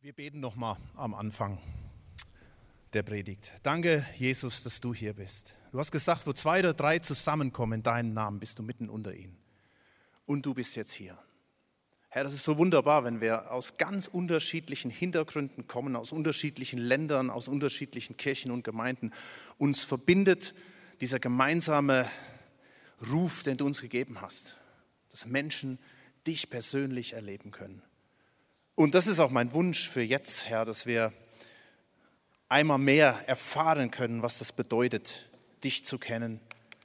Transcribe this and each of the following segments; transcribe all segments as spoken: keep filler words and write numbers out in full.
Wir beten nochmal am Anfang der Predigt. Danke, Jesus, dass du hier bist. Du hast gesagt, wo zwei oder drei zusammenkommen in deinen Namen, bist du mitten unter ihnen. Und du bist jetzt hier. Herr, das ist so wunderbar, wenn wir aus ganz unterschiedlichen Hintergründen kommen, aus unterschiedlichen Ländern, aus unterschiedlichen Kirchen und Gemeinden. Uns verbindet dieser gemeinsame Ruf, den du uns gegeben hast, dass Menschen dich persönlich erleben können. Und das ist auch mein Wunsch für jetzt, Herr, dass wir einmal mehr erfahren können, was das bedeutet, dich zu kennen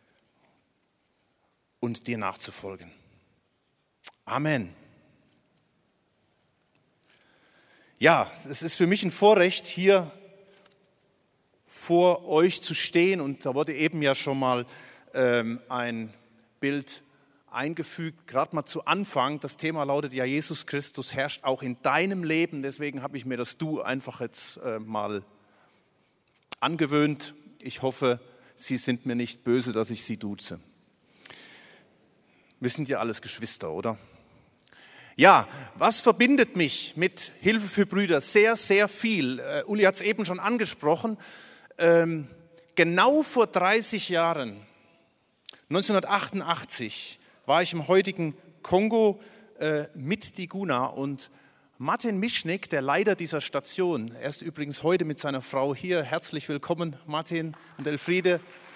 und dir nachzufolgen. Amen. Ja, es ist für mich ein Vorrecht, hier vor euch zu stehen. Und da wurde eben ja schon mal ähm, ein Bild eingefügt, gerade mal zu Anfang. Das Thema lautet ja, Jesus Christus herrscht auch in deinem Leben. Deswegen habe ich mir das Du einfach jetzt äh, mal angewöhnt. Ich hoffe, Sie sind mir nicht böse, dass ich Sie duze. Wir sind ja alles Geschwister, oder? Ja, was verbindet mich mit Hilfe für Brüder? Sehr, sehr viel. Äh, Uli hat es eben schon angesprochen. Ähm, genau vor dreißig Jahren, neunzehnhundertachtundachtzig, war ich im heutigen Kongo äh, mit Diguna und Martin Mischnik, der Leiter dieser Station, er ist übrigens heute mit seiner Frau hier. Herzlich willkommen, Martin und Elfriede.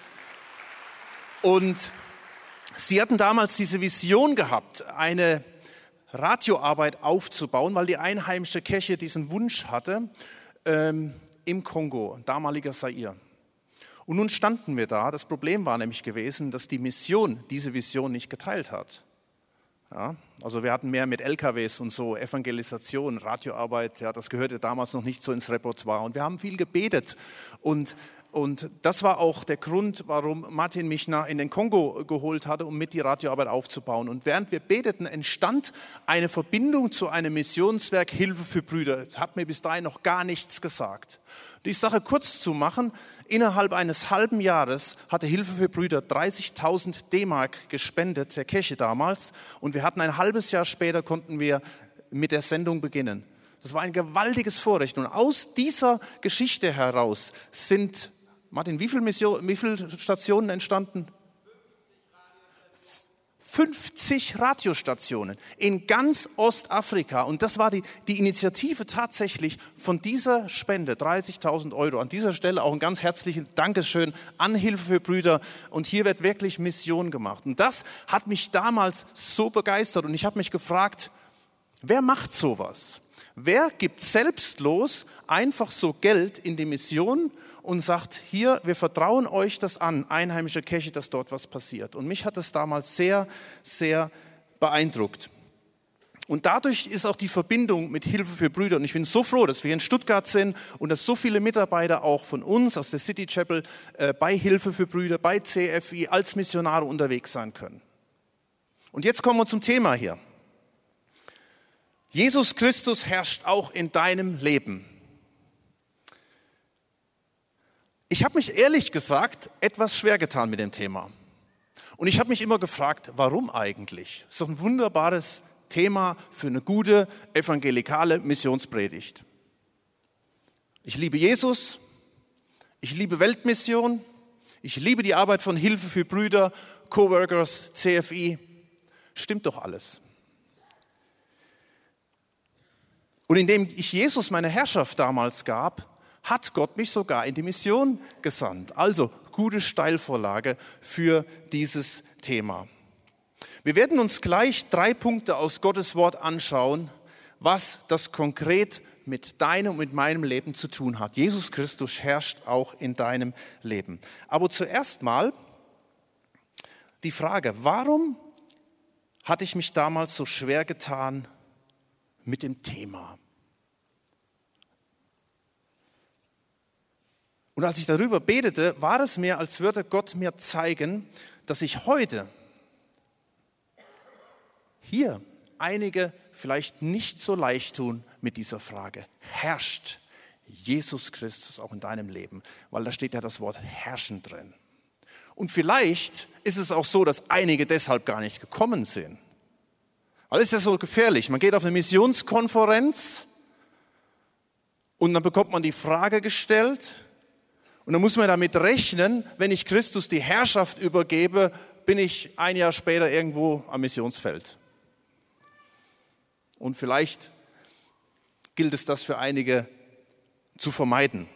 Und sie hatten damals diese Vision gehabt, eine Radioarbeit aufzubauen, weil die einheimische Kirche diesen Wunsch hatte ähm, im Kongo, damaliger Zaire. Und nun standen wir da. Das Problem war nämlich gewesen, dass die Mission diese Vision nicht geteilt hat. Ja, also wir hatten mehr mit L K Ws und so, Evangelisation, Radioarbeit, ja, das gehörte damals noch nicht so ins Repertoire. Und wir haben viel gebetet. Und, und das war auch der Grund, warum Martin mich in den Kongo geholt hatte, um mit die Radioarbeit aufzubauen. Und während wir beteten, entstand eine Verbindung zu einem Missionswerk Hilfe für Brüder. Das hat mir bis dahin noch gar nichts gesagt. Die Sache kurz zu machen, innerhalb eines halben Jahres hatte Hilfe für Brüder dreißigtausend D-Mark gespendet, der Kirche damals. Und wir hatten ein halbes Jahr später, konnten wir mit der Sendung beginnen. Das war ein gewaltiges Vorrecht. Und aus dieser Geschichte heraus sind, Martin, wie viele, Mission, wie viele Stationen entstanden? fünfzig Radiostationen in ganz Ostafrika. Und das war die, die Initiative tatsächlich von dieser Spende, dreißigtausend Euro. An dieser Stelle auch ein ganz herzliches Dankeschön an Hilfe für Brüder. Und hier wird wirklich Mission gemacht. Und das hat mich damals so begeistert. Und ich habe mich gefragt, wer macht sowas? Wer gibt selbstlos einfach so Geld in die Mission und sagt, hier, wir vertrauen euch das an, einheimische Kirche, dass dort was passiert. Und mich hat das damals sehr, sehr beeindruckt. Und dadurch ist auch die Verbindung mit Hilfe für Brüder. Und ich bin so froh, dass wir in Stuttgart sind und dass so viele Mitarbeiter auch von uns aus der City Chapel äh, bei Hilfe für Brüder, bei C F I als Missionare unterwegs sein können. Und jetzt kommen wir zum Thema hier. Jesus Christus herrscht auch in deinem Leben. Ich habe mich ehrlich gesagt etwas schwer getan mit dem Thema. Und ich habe mich immer gefragt, warum eigentlich? Das ist doch ein wunderbares Thema für eine gute evangelikale Missionspredigt. Ich liebe Jesus, ich liebe Weltmission, ich liebe die Arbeit von Hilfe für Brüder, Coworkers, C F I. Stimmt doch alles. Und indem ich Jesus meine Herrschaft damals gab, hat Gott mich sogar in die Mission gesandt. Also gute Steilvorlage für dieses Thema. Wir werden uns gleich drei Punkte aus Gottes Wort anschauen, was das konkret mit deinem und mit meinem Leben zu tun hat. Jesus Christus herrscht auch in deinem Leben. Aber zuerst mal die Frage, warum hatte ich mich damals so schwer getan mit dem Thema? Und als ich darüber betete, war es mir, als würde Gott mir zeigen, dass ich heute hier einige vielleicht nicht so leicht tun mit dieser Frage. Herrscht Jesus Christus auch in deinem Leben? Weil da steht ja das Wort herrschen drin. Und vielleicht ist es auch so, dass einige deshalb gar nicht gekommen sind. Weil es ist ja so gefährlich. Man geht auf eine Missionskonferenz Und dann bekommt man die Frage gestellt und dann muss man damit rechnen, wenn ich Christus die Herrschaft übergebe, bin ich ein Jahr später irgendwo am Missionsfeld. Und vielleicht gilt es, das für einige zu vermeiden.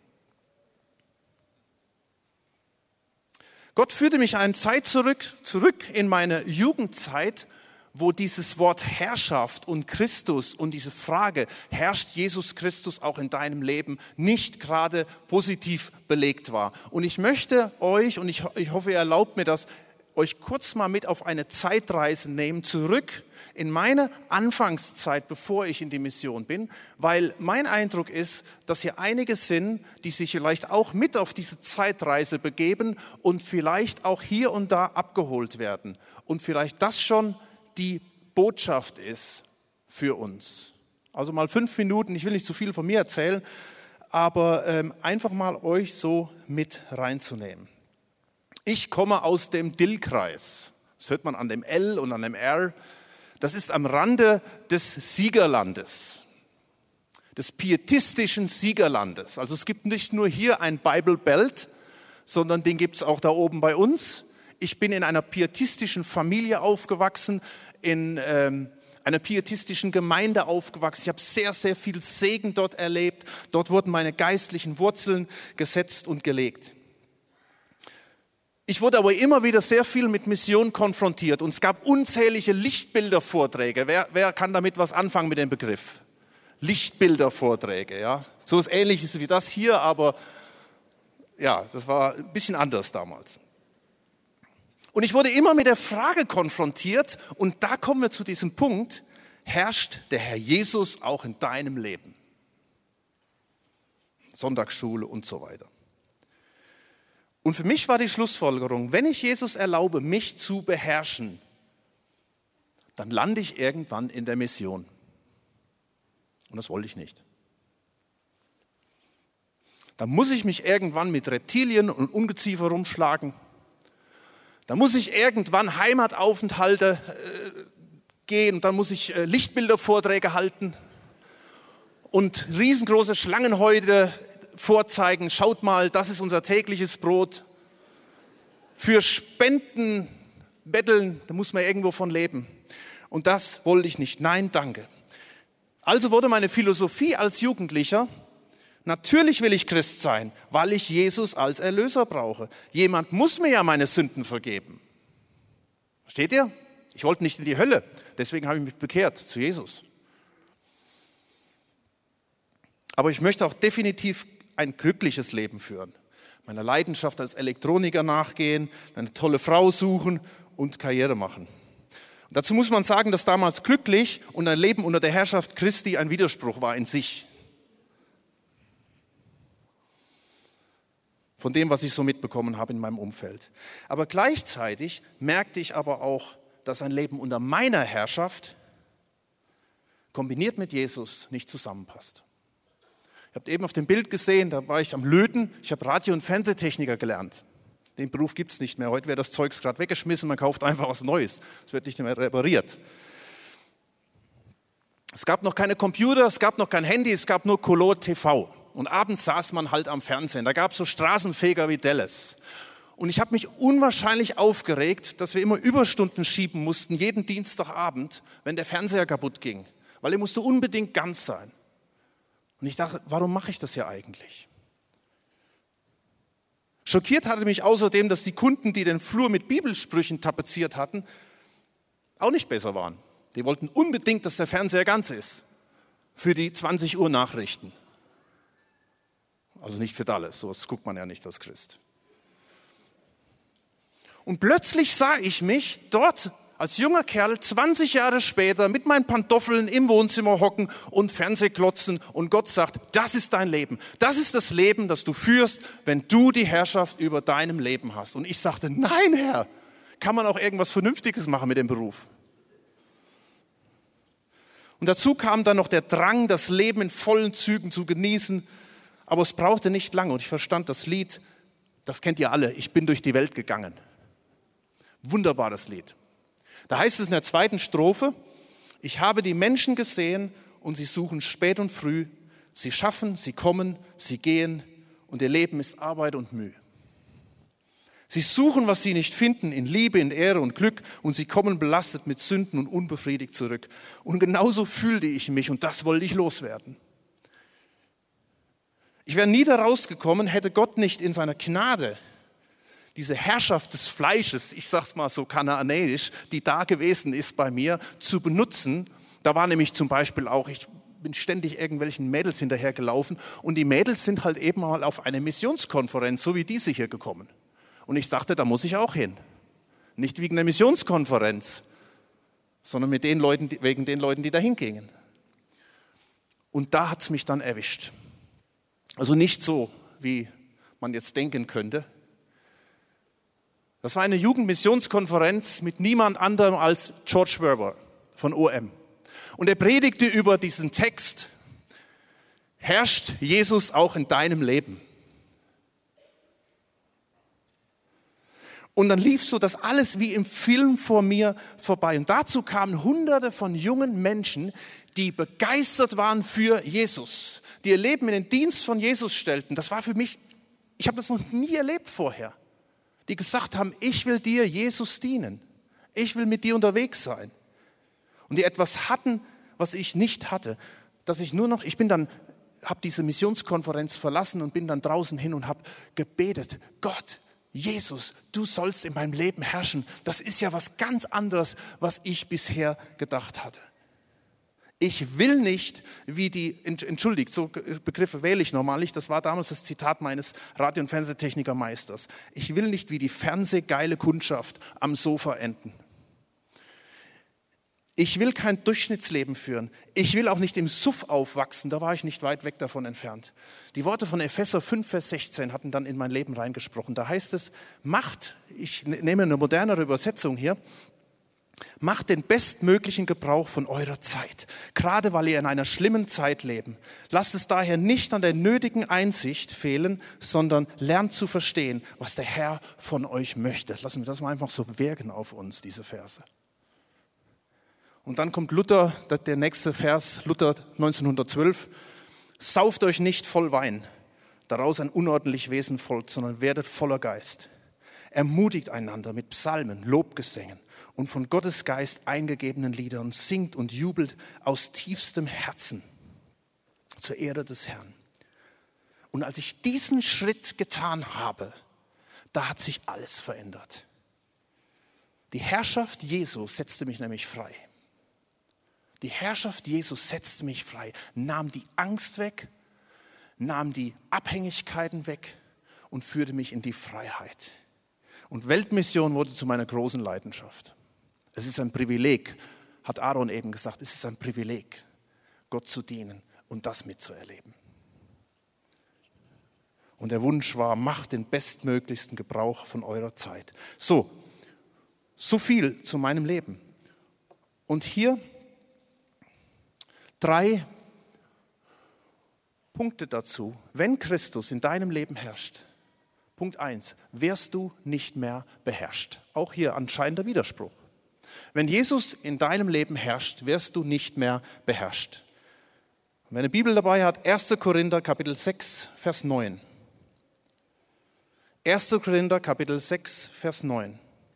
Gott führte mich eine Zeit zurück, zurück in meine Jugendzeit, wo dieses Wort Herrschaft und Christus und diese Frage, herrscht Jesus Christus auch in deinem Leben, nicht gerade positiv belegt war. Und ich möchte euch, und ich, ich hoffe, ihr erlaubt mir das, euch kurz mal mit auf eine Zeitreise nehmen, zurück in meine Anfangszeit, bevor ich in die Mission bin, weil mein Eindruck ist, dass hier einige sind, die sich vielleicht auch mit auf diese Zeitreise begeben und vielleicht auch hier und da abgeholt werden und vielleicht das schon die Botschaft ist für uns. Also mal fünf Minuten, ich will nicht zu viel von mir erzählen, aber ähm, einfach mal euch so mit reinzunehmen. Ich komme aus dem Dillkreis, das hört man an dem L und an dem R, das ist am Rande des Siegerlandes, des pietistischen Siegerlandes. Also es gibt nicht nur hier ein Bible Belt, sondern den gibt es auch da oben bei uns. Ich bin in einer pietistischen Familie aufgewachsen, in ähm, einer pietistischen Gemeinde aufgewachsen. Ich habe sehr, sehr viel Segen dort erlebt. Dort wurden meine geistlichen Wurzeln gesetzt und gelegt. Ich wurde aber immer wieder sehr viel mit Mission konfrontiert und es gab unzählige Lichtbildervorträge. Wer, wer kann damit was anfangen mit dem Begriff? Lichtbildervorträge, ja. So was Ähnliches wie das hier, aber ja, das war ein bisschen anders damals. Und ich wurde immer mit der Frage konfrontiert und da kommen wir zu diesem Punkt, herrscht der Herr Jesus auch in deinem Leben? Sonntagsschule und so weiter. Und für mich war die Schlussfolgerung, wenn ich Jesus erlaube, mich zu beherrschen, dann lande ich irgendwann in der Mission. Und das wollte ich nicht. Dann muss ich mich irgendwann mit Reptilien und Ungeziefer rumschlagen. Dann muss ich irgendwann Heimataufenthalte äh, gehen und dann muss ich äh, Lichtbildervorträge halten und riesengroße Schlangenhäute vorzeigen. Schaut mal, das ist unser tägliches Brot. Für Spenden betteln, da muss man irgendwo von leben. Und das wollte ich nicht. Nein, danke. Also wurde meine Philosophie als Jugendlicher, natürlich will ich Christ sein, weil ich Jesus als Erlöser brauche. Jemand muss mir ja meine Sünden vergeben. Versteht ihr? Ich wollte nicht in die Hölle, deswegen habe ich mich bekehrt zu Jesus. Aber ich möchte auch definitiv ein glückliches Leben führen. Meiner Leidenschaft als Elektroniker nachgehen, eine tolle Frau suchen und Karriere machen. Und dazu muss man sagen, dass damals glücklich und ein Leben unter der Herrschaft Christi ein Widerspruch war in sich. Von dem, was ich so mitbekommen habe in meinem Umfeld. Aber gleichzeitig merkte ich aber auch, dass ein Leben unter meiner Herrschaft kombiniert mit Jesus nicht zusammenpasst. Ihr habt eben auf dem Bild gesehen, da war ich am Löten, ich habe Radio- und Fernsehtechniker gelernt. Den Beruf gibt es nicht mehr. Heute wird das Zeugs gerade weggeschmissen, man kauft einfach was Neues. Es wird nicht mehr repariert. Es gab noch keine Computer, es gab noch kein Handy, es gab nur Color T V. Und abends saß man halt am Fernsehen. Da gab es so Straßenfeger wie Dallas. Und ich habe mich unwahrscheinlich aufgeregt, dass wir immer Überstunden schieben mussten, jeden Dienstagabend, wenn der Fernseher kaputt ging. Weil er musste unbedingt ganz sein. Und ich dachte, warum mache ich das hier eigentlich? Schockiert hatte mich außerdem, dass die Kunden, die den Flur mit Bibelsprüchen tapeziert hatten, auch nicht besser waren. Die wollten unbedingt, dass der Fernseher ganz ist. Für die zwanzig Uhr Nachrichten. Also nicht für alles, sowas guckt man ja nicht als Christ. Und plötzlich sah ich mich dort als junger Kerl zwanzig Jahre später mit meinen Pantoffeln im Wohnzimmer hocken und Fernsehglotzen und Gott sagt, das ist dein Leben. Das ist das Leben, das du führst, wenn du die Herrschaft über deinem Leben hast. Und ich sagte, nein, Herr, kann man auch irgendwas Vernünftiges machen mit dem Beruf? Und dazu kam dann noch der Drang, das Leben in vollen Zügen zu genießen. Aber es brauchte nicht lange und ich verstand das Lied, das kennt ihr alle, ich bin durch die Welt gegangen. Wunderbares Lied. Da heißt es in der zweiten Strophe, ich habe die Menschen gesehen und sie suchen spät und früh Sie schaffen, sie kommen, sie gehen und ihr Leben ist Arbeit und Mühe. Sie suchen, was sie nicht finden, in Liebe, in Ehre und Glück und sie kommen belastet mit Sünden und unbefriedigt zurück. Und genauso fühlte ich mich und das wollte ich loswerden. Ich wäre nie da rausgekommen, hätte Gott nicht in seiner Gnade diese Herrschaft des Fleisches, ich sag's mal so kanaanäisch, die da gewesen ist bei mir, zu benutzen. Da war nämlich zum Beispiel auch, ich bin ständig irgendwelchen Mädels hinterhergelaufen und die Mädels sind halt eben mal auf eine Missionskonferenz, so wie diese hier gekommen. Und ich dachte, da muss ich auch hin. Nicht wegen der Missionskonferenz, sondern mit den Leuten, wegen den Leuten, die da hingingen. Und da hat es mich dann erwischt. Also nicht so, wie man jetzt denken könnte. Das war eine Jugendmissionskonferenz mit niemand anderem als George Werber von O M. Und er predigte über diesen Text, herrscht Jesus auch in deinem Leben? Und dann lief so das alles wie im Film vor mir vorbei. Und dazu kamen Hunderte von jungen Menschen, die begeistert waren für Jesus, die ihr Leben in den Dienst von Jesus stellten. Das war für mich, ich habe das noch nie erlebt vorher. Die gesagt haben, ich will dir, Jesus, dienen. Ich will mit dir unterwegs sein. Und die etwas hatten, was ich nicht hatte. Dass ich nur noch, ich bin dann, habe diese Missionskonferenz verlassen und bin dann draußen hin und habe gebetet, Gott, Jesus, du sollst in meinem Leben herrschen. Das ist ja was ganz anderes, was ich bisher gedacht hatte. Ich will nicht, wie die, entschuldigt, so Begriffe wähle ich normal nicht, das war damals das Zitat meines Radio- und Fernsehtechnikermeisters. Ich will nicht wie die fernsehgeile Kundschaft am Sofa enden. Ich will kein Durchschnittsleben führen. Ich will auch nicht im Suff aufwachsen, da war ich nicht weit weg davon entfernt. Die Worte von Epheser fünf, Vers sechzehn hatten dann in mein Leben reingesprochen. Da heißt es, macht, ich nehme eine modernere Übersetzung hier, macht den bestmöglichen Gebrauch von eurer Zeit, gerade weil ihr in einer schlimmen Zeit lebt. Lasst es daher nicht an der nötigen Einsicht fehlen, sondern lernt zu verstehen, was der Herr von euch möchte. Lassen wir das mal einfach so wirken auf uns, diese Verse. Und dann kommt Luther, der nächste Vers, Luther neunzehnhundertzwölf. Sauft euch nicht voll Wein, daraus ein unordentlich Wesen folgt, sondern werdet voller Geist. Ermutigt einander mit Psalmen, Lobgesängen und von Gottes Geist eingegebenen Liedern, singt und jubelt aus tiefstem Herzen zur Ehre des Herrn. Und als ich diesen Schritt getan habe, da hat sich alles verändert. Die Herrschaft Jesu setzte mich nämlich frei. Die Herrschaft Jesus setzte mich frei, nahm die Angst weg, nahm die Abhängigkeiten weg und führte mich in die Freiheit. Und Weltmission wurde zu meiner großen Leidenschaft. Es ist ein Privileg, hat Aaron eben gesagt, es ist ein Privileg, Gott zu dienen und das mitzuerleben. Und der Wunsch war, macht den bestmöglichsten Gebrauch von eurer Zeit. So, so viel zu meinem Leben. Und hier drei Punkte dazu. Wenn Christus in deinem Leben herrscht, Punkt eins, wirst du nicht mehr beherrscht. Auch hier anscheinend der Widerspruch. Wenn Jesus in deinem Leben herrscht, wirst du nicht mehr beherrscht. Und wer eine Bibel dabei hat, erster Korinther Kapitel sechs, Vers neun. erster Korinther Kapitel sechs, Vers neun.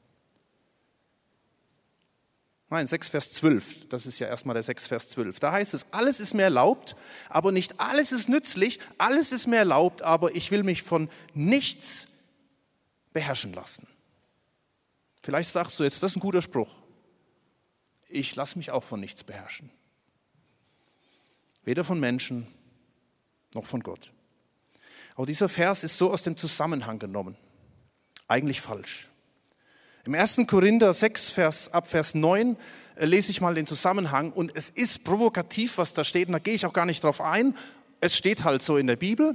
Nein, sechs, Vers zwölf, das ist ja erstmal der sechs, Vers zwölf. Da heißt es, alles ist mir erlaubt, aber nicht alles ist nützlich, alles ist mir erlaubt, aber ich will mich von nichts beherrschen lassen. Vielleicht sagst du jetzt, das ist ein guter Spruch. Ich lasse mich auch von nichts beherrschen. Weder von Menschen noch von Gott. Aber dieser Vers ist so aus dem Zusammenhang genommen. Eigentlich falsch. Im ersten Korinther sechs, Vers, ab Vers neun äh, lese ich mal den Zusammenhang und es ist provokativ, was da steht und da gehe ich auch gar nicht drauf ein. Es steht halt so in der Bibel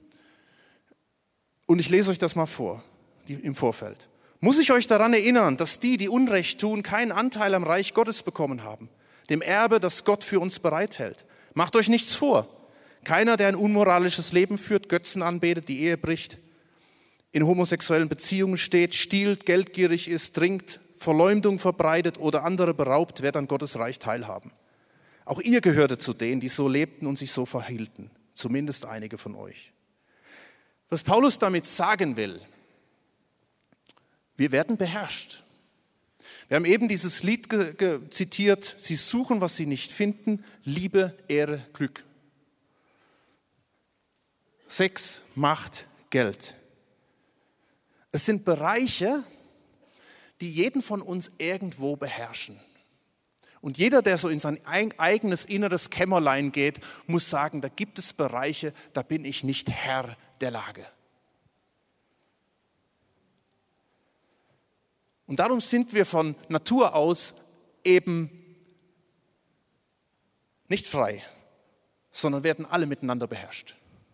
und ich lese euch das mal vor, die, im Vorfeld. Muss ich euch daran erinnern, dass die, die Unrecht tun, keinen Anteil am Reich Gottes bekommen haben, dem Erbe, das Gott für uns bereithält. Macht euch nichts vor. Keiner, der ein unmoralisches Leben führt, Götzen anbetet, die Ehe bricht, in homosexuellen Beziehungen steht, stiehlt, geldgierig ist, trinkt, Verleumdung verbreitet oder andere beraubt, wird an Gottes Reich teilhaben. Auch ihr gehörte zu denen, die so lebten und sich so verhielten. zumindest einige von euch. Was Paulus damit sagen will, wir werden beherrscht. Wir haben eben dieses Lied ge- ge- zitiert, sie suchen, was sie nicht finden, Liebe, Ehre, Glück. Sex, Macht, Geld. Es sind Bereiche, die jeden von uns irgendwo beherrschen. Und jeder, der so in sein eigenes inneres Kämmerlein geht, muss sagen, da gibt es Bereiche, da bin ich nicht Herr der Lage. Und darum sind wir von Natur aus eben nicht frei, sondern werden alle miteinander beherrscht.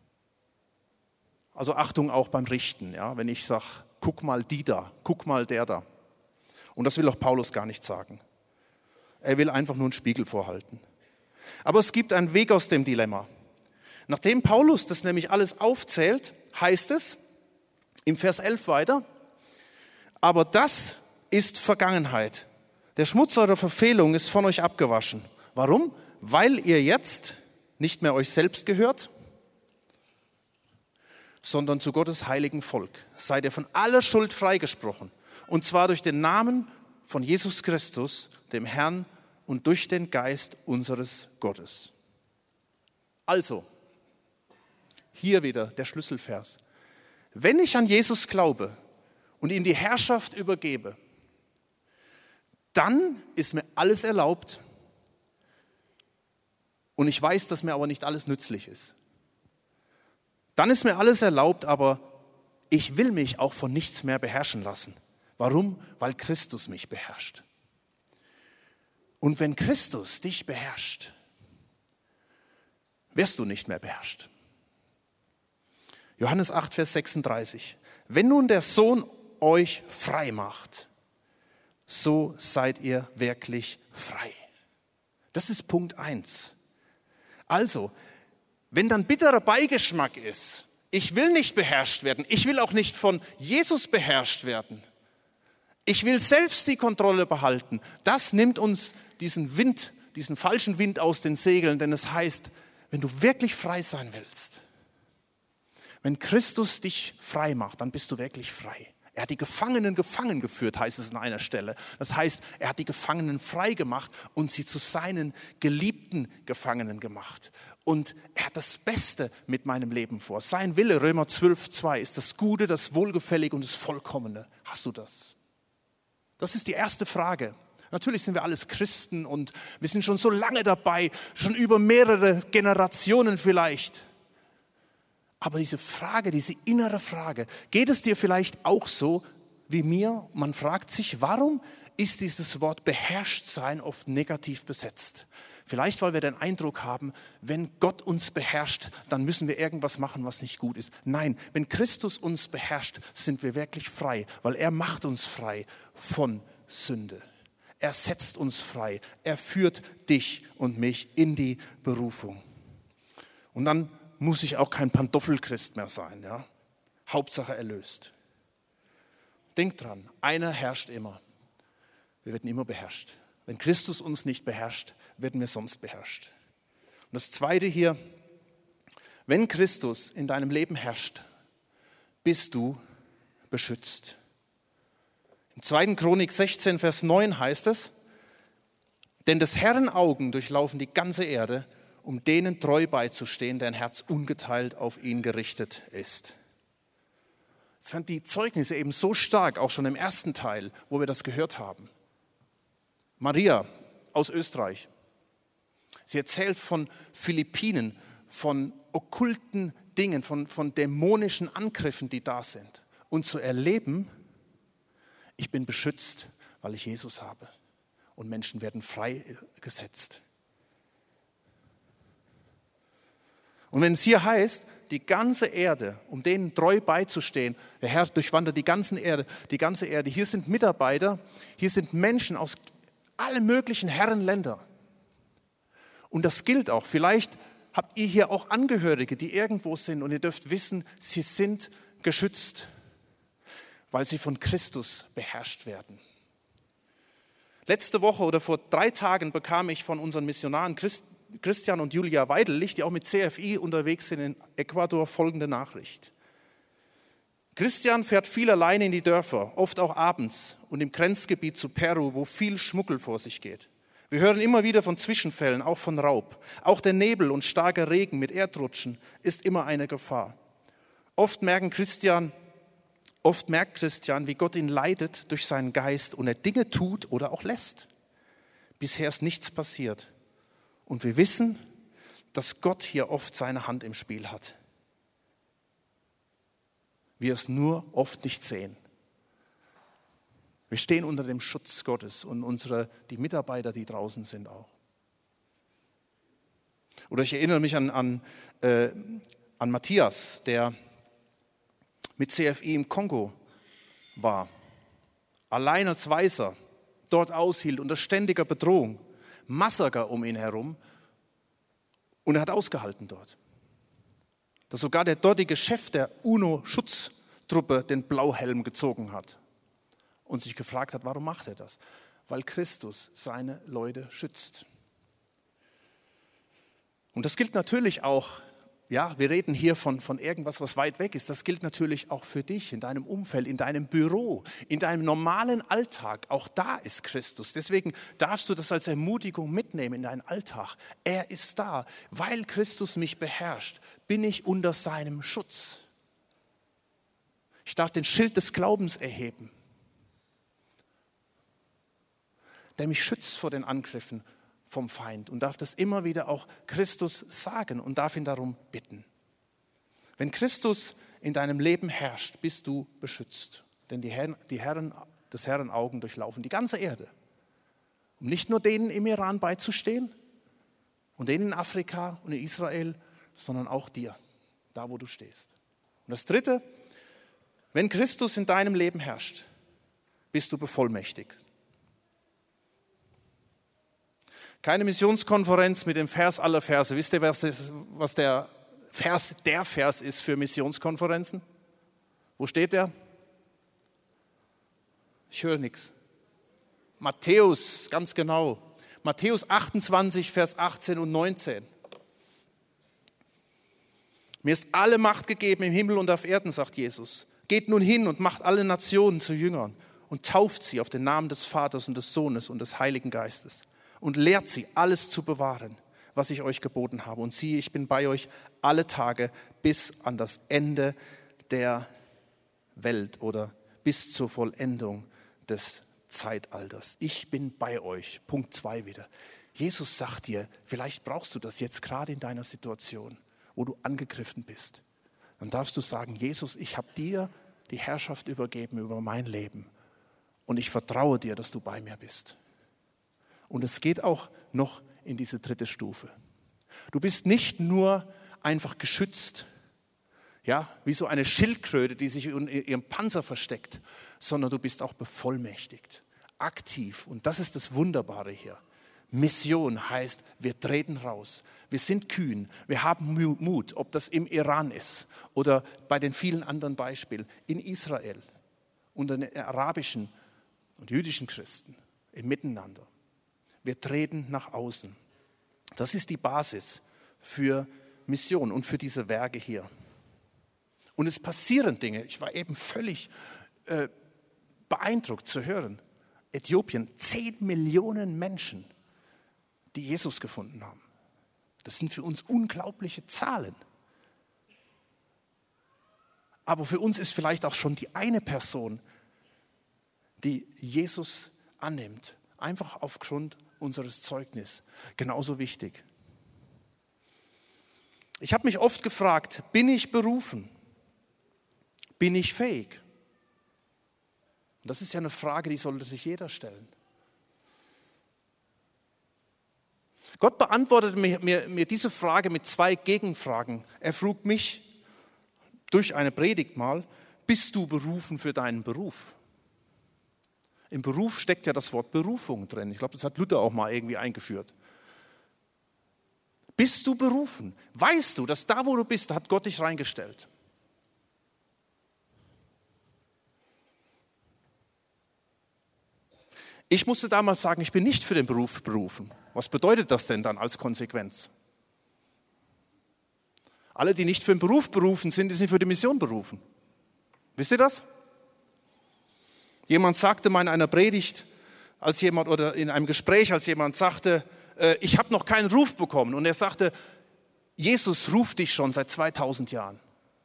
Also Achtung auch beim Richten, ja, wenn ich sage, guck mal die da, guck mal der da. Und das will auch Paulus gar nicht sagen. Er will einfach nur einen Spiegel vorhalten. Aber es gibt einen Weg aus dem Dilemma. Nachdem Paulus das nämlich alles aufzählt, heißt es im Vers elf weiter, aber das ist Vergangenheit. Der Schmutz eurer Verfehlung ist von euch abgewaschen. Warum? Weil ihr jetzt nicht mehr euch selbst gehört, sondern zu Gottes heiligen Volk. Seid ihr von aller Schuld freigesprochen. Und zwar durch den Namen von Jesus Christus, dem Herrn, und durch den Geist unseres Gottes. Also, hier wieder der Schlüsselvers. Wenn ich an Jesus glaube und ihm die Herrschaft übergebe, dann ist mir alles erlaubt und ich weiß, dass mir aber nicht alles nützlich ist. Dann ist mir alles erlaubt, aber ich will mich auch von nichts mehr beherrschen lassen. Warum? Weil Christus mich beherrscht. Und wenn Christus dich beherrscht, wirst du nicht mehr beherrscht. Johannes acht, Vers sechsunddreißig. Wenn nun der Sohn euch frei macht, so seid ihr wirklich frei. Das ist Punkt eins. Also, wenn dann bitterer Beigeschmack ist, ich will nicht beherrscht werden, ich will auch nicht von Jesus beherrscht werden, ich will selbst die Kontrolle behalten, das nimmt uns diesen Wind, diesen falschen Wind aus den Segeln, denn es heißt, wenn du wirklich frei sein willst, wenn Christus dich frei macht, dann bist du wirklich frei. Er hat die Gefangenen gefangen geführt, heißt es an einer Stelle. Das heißt, er hat die Gefangenen frei gemacht und sie zu seinen geliebten Gefangenen gemacht. Und er hat das Beste mit meinem Leben vor. Sein Wille, Römer zwölf, zwei, ist das Gute, das Wohlgefällige und das Vollkommene. Hast du das? Das ist die erste Frage. Natürlich sind wir alles Christen und wir sind schon so lange dabei, schon über mehrere Generationen vielleicht. Aber diese Frage, diese innere Frage, geht es dir vielleicht auch so wie mir? Man fragt sich, warum ist dieses Wort beherrscht sein oft negativ besetzt? Vielleicht, weil wir den Eindruck haben, wenn Gott uns beherrscht, dann müssen wir irgendwas machen, was nicht gut ist. Nein, wenn Christus uns beherrscht, sind wir wirklich frei, weil er macht uns frei von Sünde. Er setzt uns frei. Er führt dich und mich in die Berufung. Und dann muss ich auch kein Pantoffelchrist mehr sein. Ja? Hauptsache erlöst. Denk dran, einer herrscht immer. Wir werden immer beherrscht. Wenn Christus uns nicht beherrscht, werden wir sonst beherrscht. Und das Zweite hier, wenn Christus in deinem Leben herrscht, bist du beschützt. Im zweiten Chronik sechzehn, Vers neun heißt es, denn des Herrn Augen durchlaufen die ganze Erde, um denen treu beizustehen, deren Herz ungeteilt auf ihn gerichtet ist. Ich fand die Zeugnisse eben so stark, auch schon im ersten Teil, wo wir das gehört haben. Maria aus Österreich, sie erzählt von Philippinen, von okkulten Dingen, von, von dämonischen Angriffen, die da sind. Und zu erleben, ich bin beschützt, weil ich Jesus habe. Und Menschen werden freigesetzt. Und wenn es hier heißt, die ganze Erde, um denen treu beizustehen, der Herr durchwandert die ganze Erde, die ganze Erde. Hier sind Mitarbeiter, hier sind Menschen aus allen möglichen Herrenländern. Und das gilt auch. Vielleicht habt ihr hier auch Angehörige, die irgendwo sind und ihr dürft wissen, sie sind geschützt, weil sie von Christus beherrscht werden. Letzte Woche oder vor drei Tagen bekam ich von unseren Missionaren Christ, Christian und Julia Weidelich, die auch mit C F I unterwegs sind in Ecuador, folgende Nachricht. Christian fährt viel alleine in die Dörfer, oft auch abends und im Grenzgebiet zu Peru, wo viel Schmuggel vor sich geht. Wir hören immer wieder von Zwischenfällen, auch von Raub. Auch der Nebel und starker Regen mit Erdrutschen ist immer eine Gefahr. Oft merken Christian, oft merkt Christian, wie Gott ihn leitet durch seinen Geist und er Dinge tut oder auch lässt. Bisher ist nichts passiert. Und wir wissen, dass Gott hier oft seine Hand im Spiel hat. Wir es nur oft nicht sehen. Wir stehen unter dem Schutz Gottes und unsere, die Mitarbeiter, die draußen sind auch. Oder ich erinnere mich an, an, äh, an Matthias, der mit C F I im Kongo war, allein als Weißer, dort aushielt unter ständiger Bedrohung, Massaker um ihn herum und er hat ausgehalten dort. Dass sogar der dortige Chef der UNO-Schutztruppe den Blauhelm gezogen hat und sich gefragt hat, warum macht er das? Weil Christus seine Leute schützt. Und das gilt natürlich auch, ja, wir reden hier von, von irgendwas, was weit weg ist, das gilt natürlich auch für dich, in deinem Umfeld, in deinem Büro, in deinem normalen Alltag. Auch da ist Christus. Deswegen darfst du das als Ermutigung mitnehmen in deinen Alltag. Er ist da. Weil Christus mich beherrscht, bin ich unter seinem Schutz. Ich darf den Schild des Glaubens erheben, der mich schützt vor den Angriffen vom Feind und darf das immer wieder auch Christus sagen und darf ihn darum bitten. Wenn Christus in deinem Leben herrscht, bist du beschützt. Denn die Herren, die Herren, des Herrn Augen durchlaufen die ganze Erde. Um nicht nur denen im Iran beizustehen und denen in Afrika und in Israel, sondern auch dir, da wo du stehst. Und das Dritte, wenn Christus in deinem Leben herrscht, bist du bevollmächtigt. Keine Missionskonferenz mit dem Vers aller Verse. Wisst ihr, was der Vers, der Vers ist für Missionskonferenzen? Wo steht der? Ich höre nichts. Matthäus, ganz genau. Matthäus achtundzwanzig, Vers achtzehn und neunzehn. Mir ist alle Macht gegeben im Himmel und auf Erden, sagt Jesus. Geht nun hin und macht alle Nationen zu Jüngern und tauft sie auf den Namen des Vaters und des Sohnes und des Heiligen Geistes. Und lehrt sie, alles zu bewahren, was ich euch geboten habe. Und siehe, ich bin bei euch alle Tage bis an das Ende der Welt oder bis zur Vollendung des Zeitalters. Ich bin bei euch. Punkt zwei wieder. Jesus sagt dir, vielleicht brauchst du das jetzt gerade in deiner Situation, wo du angegriffen bist. Dann darfst du sagen, Jesus, ich habe dir die Herrschaft übergeben über mein Leben. Und ich vertraue dir, dass du bei mir bist. Und es geht auch noch in diese dritte Stufe. Du bist nicht nur einfach geschützt, ja, wie so eine Schildkröte, die sich in ihrem Panzer versteckt, sondern du bist auch bevollmächtigt, aktiv. Und das ist das Wunderbare hier. Mission heißt, wir treten raus. Wir sind kühn, wir haben Mut, ob das im Iran ist oder bei den vielen anderen Beispielen, in Israel, unter den arabischen und jüdischen Christen, im Miteinander. Wir treten nach außen. Das ist die Basis für Mission und für diese Werke hier. Und es passieren Dinge. Ich war eben völlig äh, beeindruckt zu hören. Äthiopien, zehn Millionen Menschen, die Jesus gefunden haben. Das sind für uns unglaubliche Zahlen. Aber für uns ist vielleicht auch schon die eine Person, die Jesus annimmt, einfach aufgrund unseres Zeugnisses, genauso wichtig. Ich habe mich oft gefragt, bin ich berufen? Bin ich fähig? Und das ist ja eine Frage, die sollte sich jeder stellen. Gott beantwortete mir, mir, mir diese Frage mit zwei Gegenfragen. Er frug mich durch eine Predigt mal, bist du berufen für deinen Beruf? Im Beruf steckt ja das Wort Berufung drin. Ich glaube, das hat Luther auch mal irgendwie eingeführt. Bist du berufen? Weißt du, dass da, wo du bist, da hat Gott dich reingestellt? Ich musste damals sagen, ich bin nicht für den Beruf berufen. Was bedeutet das denn dann als Konsequenz? Alle, die nicht für den Beruf berufen sind, die sind für die Mission berufen. Wisst ihr das? Jemand sagte mal in einer Predigt, als jemand oder in einem Gespräch, als jemand sagte, äh, ich habe noch keinen Ruf bekommen. Und er sagte, Jesus ruft dich schon seit zweitausend Jahren.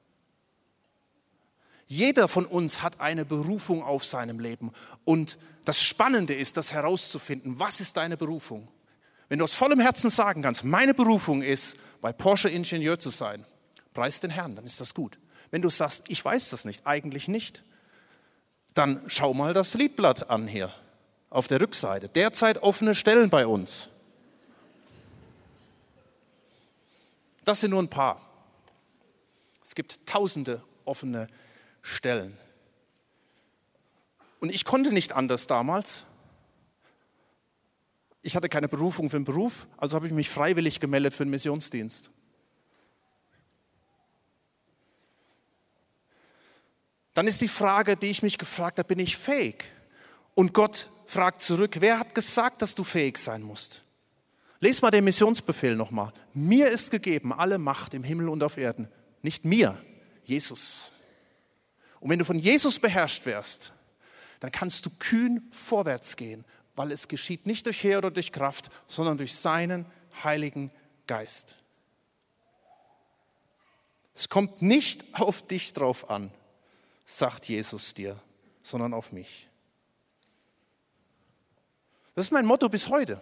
Jeder von uns hat eine Berufung auf seinem Leben. Und das Spannende ist, das herauszufinden, was ist deine Berufung? Wenn du aus vollem Herzen sagen kannst, meine Berufung ist, bei Porsche Ingenieur zu sein, preis den Herrn, dann ist das gut. Wenn du sagst, ich weiß das nicht, eigentlich nicht, dann schau mal das Liedblatt an hier auf der Rückseite. Derzeit offene Stellen bei uns. Das sind nur ein paar. Es gibt tausende offene Stellen. Und ich konnte nicht anders damals. Ich hatte keine Berufung für den Beruf, also habe ich mich freiwillig gemeldet für den Missionsdienst. Dann ist die Frage, die ich mich gefragt habe, bin ich fähig? Und Gott fragt zurück, wer hat gesagt, dass du fähig sein musst? Lies mal den Missionsbefehl nochmal. Mir ist gegeben alle Macht im Himmel und auf Erden. Nicht mir, Jesus. Und wenn du von Jesus beherrscht wärst, dann kannst du kühn vorwärts gehen, weil es geschieht nicht durch Heer oder durch Kraft, sondern durch seinen Heiligen Geist. Es kommt nicht auf dich drauf an, sagt Jesus dir, sondern auf mich. Das ist mein Motto bis heute.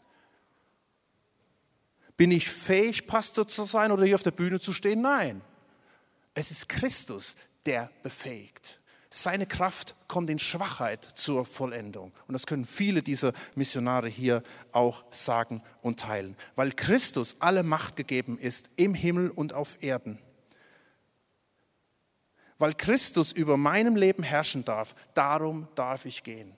Bin ich fähig, Pastor zu sein oder hier auf der Bühne zu stehen? Nein. Es ist Christus, der befähigt. Seine Kraft kommt in Schwachheit zur Vollendung. Und das können viele dieser Missionare hier auch sagen und teilen. Weil Christus alle Macht gegeben ist im Himmel und auf Erden. Weil Christus über meinem Leben herrschen darf, darum darf ich gehen.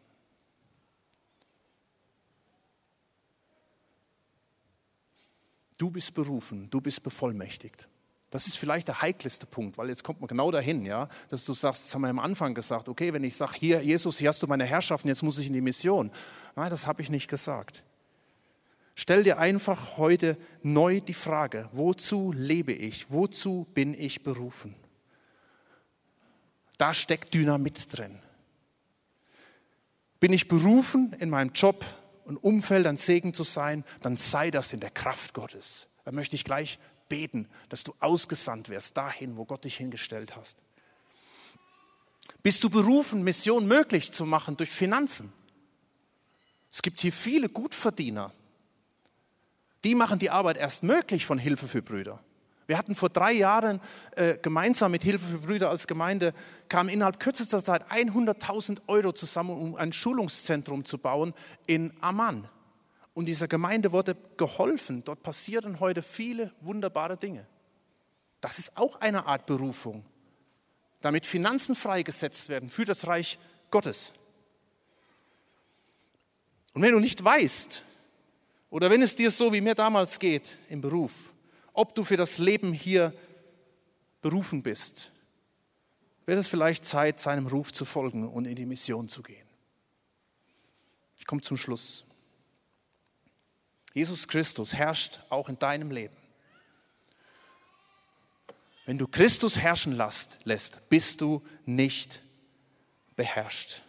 Du bist berufen, du bist bevollmächtigt. Das ist vielleicht der heikelste Punkt, weil jetzt kommt man genau dahin, ja, dass du sagst, das haben wir am Anfang gesagt, okay, wenn ich sage, hier, Jesus, hier hast du meine Herrschaft und jetzt muss ich in die Mission. Nein, das habe ich nicht gesagt. Stell dir einfach heute neu die Frage, wozu lebe ich, wozu bin ich berufen? Da steckt Dynamit drin. Bin ich berufen, in meinem Job und Umfeld ein Segen zu sein, dann sei das in der Kraft Gottes. Da möchte ich gleich beten, dass du ausgesandt wirst, dahin, wo Gott dich hingestellt hast. Bist du berufen, Mission möglich zu machen durch Finanzen? Es gibt hier viele Gutverdiener. Die machen die Arbeit erst möglich von Hilfe für Brüder. Wir hatten vor drei Jahren äh, gemeinsam mit Hilfe für Brüder als Gemeinde, kamen innerhalb kürzester Zeit hunderttausend Euro zusammen, um ein Schulungszentrum zu bauen in Amman. Und dieser Gemeinde wurde geholfen. Dort passieren heute viele wunderbare Dinge. Das ist auch eine Art Berufung, damit Finanzen freigesetzt werden für das Reich Gottes. Und wenn du nicht weißt, oder wenn es dir so wie mir damals geht im Beruf, ob du für das Leben hier berufen bist, wird es vielleicht Zeit, seinem Ruf zu folgen und in die Mission zu gehen. Ich komme zum Schluss. Jesus Christus herrscht auch in deinem Leben. Wenn du Christus herrschen lässt, bist du nicht beherrscht.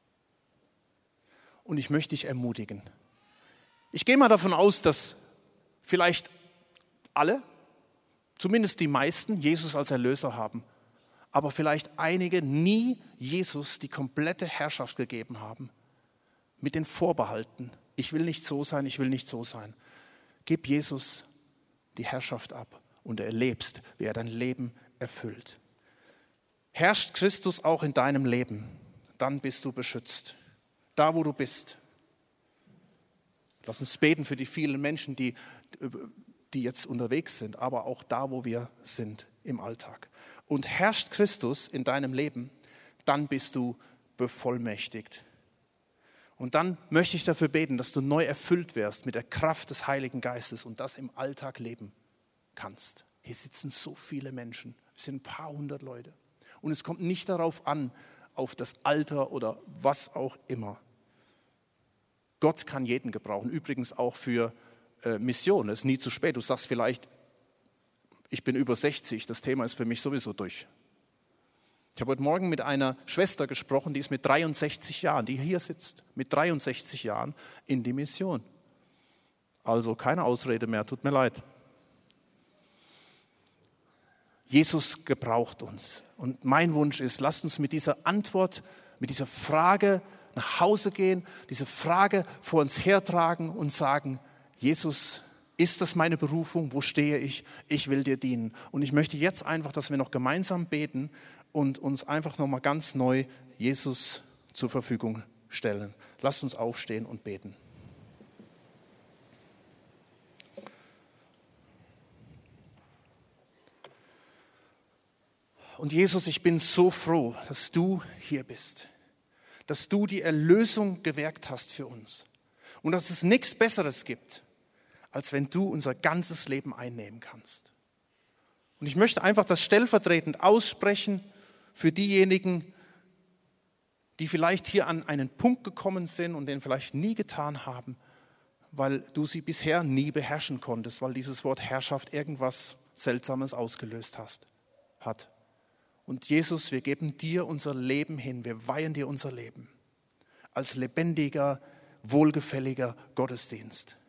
Und ich möchte dich ermutigen. Ich gehe mal davon aus, dass vielleicht alle, zumindest die meisten, Jesus als Erlöser haben, aber vielleicht einige nie Jesus die komplette Herrschaft gegeben haben, mit den Vorbehalten. Ich will nicht so sein, ich will nicht so sein. Gib Jesus die Herrschaft ab und erlebst, wie er dein Leben erfüllt. Herrscht Christus auch in deinem Leben, dann bist du beschützt. Da, wo du bist. Lass uns beten für die vielen Menschen, die, die jetzt unterwegs sind, aber auch da, wo wir sind im Alltag. Und herrscht Christus in deinem Leben, dann bist du bevollmächtigt. Und dann möchte ich dafür beten, dass du neu erfüllt wirst mit der Kraft des Heiligen Geistes und das im Alltag leben kannst. Hier sitzen so viele Menschen, es sind ein paar hundert Leute. Und es kommt nicht darauf an, auf das Alter oder was auch immer. Gott kann jeden gebrauchen, übrigens auch für äh, Mission. Es ist nie zu spät. Du sagst vielleicht, ich bin über sechzig, das Thema ist für mich sowieso durch. Ich habe heute Morgen mit einer Schwester gesprochen, die ist mit dreiundsechzig Jahren, die hier sitzt, mit dreiundsechzig Jahren in die Mission. Also keine Ausrede mehr, tut mir leid. Jesus gebraucht uns. Und mein Wunsch ist, lasst uns mit dieser Antwort, mit dieser Frage nach Hause gehen, diese Frage vor uns hertragen und sagen, Jesus, ist das meine Berufung? Wo stehe ich? Ich will dir dienen. Und ich möchte jetzt einfach, dass wir noch gemeinsam beten und uns einfach nochmal ganz neu Jesus zur Verfügung stellen. Lasst uns aufstehen und beten. Und Jesus, ich bin so froh, dass du hier bist, dass du die Erlösung gewirkt hast für uns und dass es nichts Besseres gibt, als wenn du unser ganzes Leben einnehmen kannst. Und ich möchte einfach das stellvertretend aussprechen für diejenigen, die vielleicht hier an einen Punkt gekommen sind und den vielleicht nie getan haben, weil du sie bisher nie beherrschen konntest, weil dieses Wort Herrschaft irgendwas Seltsames ausgelöst hast, hat. Und Jesus, wir geben dir unser Leben hin, wir weihen dir unser Leben als lebendiger, wohlgefälliger Gottesdienst.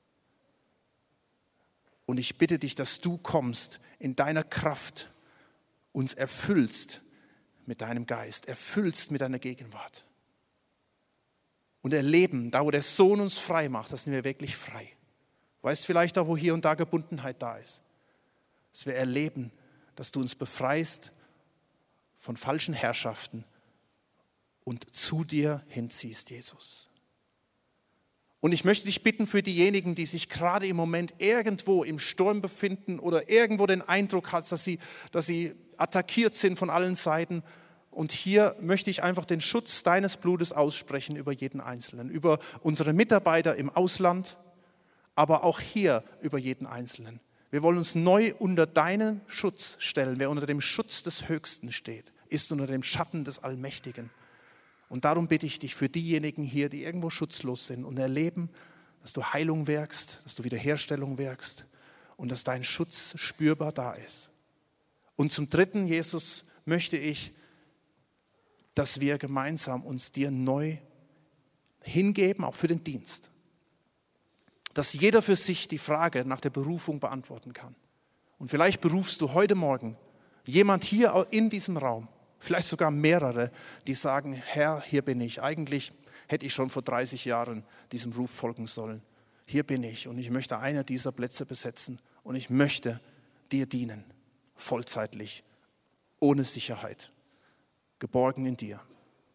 Und ich bitte dich, dass du kommst, in deiner Kraft uns erfüllst mit deinem Geist, erfüllst mit deiner Gegenwart. Und erleben, da wo der Sohn uns frei macht, das sind wir wirklich frei. Weißt vielleicht auch, wo hier und da Gebundenheit da ist. Dass wir erleben, dass du uns befreist von falschen Herrschaften und zu dir hinziehst, Jesus. Und ich möchte dich bitten für diejenigen, die sich gerade im Moment irgendwo im Sturm befinden oder irgendwo den Eindruck haben, dass sie, dass sie attackiert sind von allen Seiten. Und hier möchte ich einfach den Schutz deines Blutes aussprechen über jeden Einzelnen, über unsere Mitarbeiter im Ausland, aber auch hier über jeden Einzelnen. Wir wollen uns neu unter deinen Schutz stellen. Wer unter dem Schutz des Höchsten steht, ist unter dem Schatten des Allmächtigen. Und darum bitte ich dich für diejenigen hier, die irgendwo schutzlos sind und erleben, dass du Heilung wirkst, dass du Wiederherstellung wirkst und dass dein Schutz spürbar da ist. Und zum Dritten, Jesus, möchte ich, dass wir gemeinsam uns dir neu hingeben, auch für den Dienst. Dass jeder für sich die Frage nach der Berufung beantworten kann. Und vielleicht berufst du heute Morgen jemand hier in diesem Raum, vielleicht sogar mehrere, die sagen, Herr, hier bin ich. Eigentlich hätte ich schon vor dreißig Jahren diesem Ruf folgen sollen. Hier bin ich und ich möchte einer dieser Plätze besetzen und ich möchte dir dienen, vollzeitlich, ohne Sicherheit, geborgen in dir.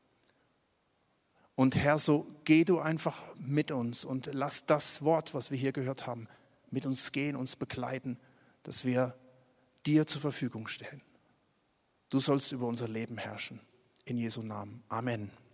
Und Herr, so geh du einfach mit uns und lass das Wort, was wir hier gehört haben, mit uns gehen, uns begleiten, dass wir dir zur Verfügung stehen. Du sollst über unser Leben herrschen. In Jesu Namen. Amen.